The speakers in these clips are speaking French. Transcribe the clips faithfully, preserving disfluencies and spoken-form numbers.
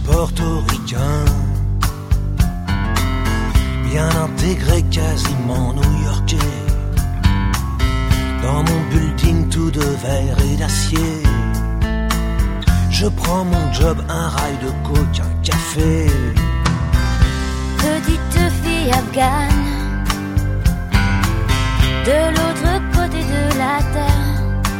portoricain, bien intégré, quasiment new-yorkais. Dans mon building tout de verre et d'acier, je prends mon job, un rail de coke, un café. Petite fille afghane, de l'autre côté de la terre,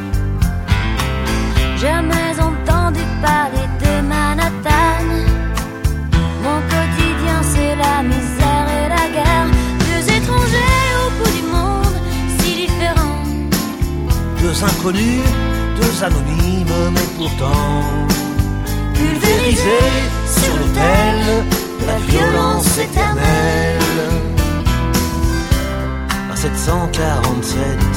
jamais entendu parler de Manhattan. Mon quotidien c'est la misère et la guerre, deux étrangers au bout du monde, si différents. Deux inconnus, deux anonymes, mais pourtant pulvérisés sur l'autel de la violence éternelle. Un sept cent quarante-sept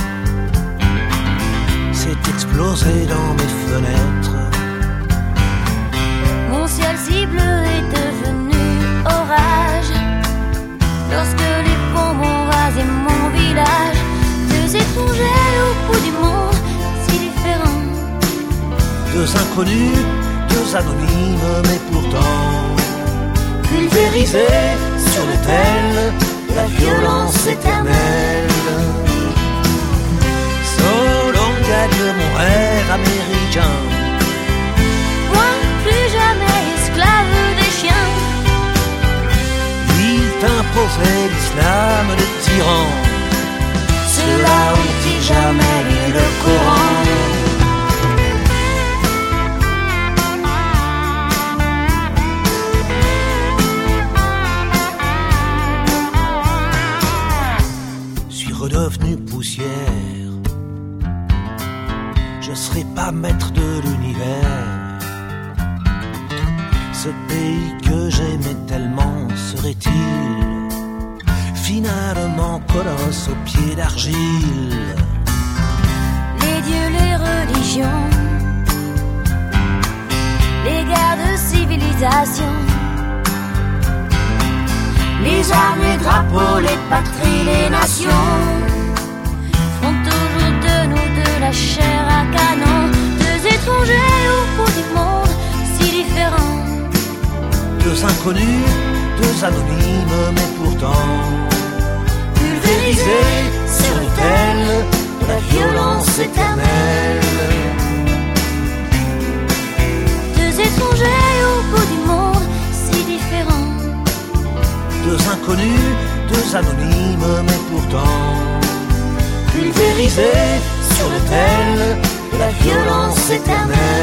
s'est explosé dans mes fenêtres. Mon ciel si bleu est devenu orage lorsque les bombes ont rasé mon village. Deux étrangers au bout du monde, si différents. Deux inconnus, deux anonymes, mais pourtant pulvérisés sur l'autel de la violence éternelle. So long gagne mon rêve américain. Moi, plus jamais esclave des chiens. Il t'imposait l'islam de tyran. Ceux-là ont-ils jamais lu le Coran? Suis redevenu poussière. Je serai pas maître de l'univers. Ce pays que j'aimais tellement serait-il finalement colosse aux pieds d'argile? Les dieux, les religions, les guerres de civilisation, les armes, les drapeaux, les patries, les nations font toujours de nous de la chair à canon. Deux étrangers au bout du monde, si différents. Deux inconnus, deux anonymes, mais pourtant pulvérisés sur l'autel de la violence éternelle. Deux étrangers au bout du monde, si différents. Deux inconnus, deux anonymes, mais pourtant pulvérisés sur l'autel de la violence éternelle.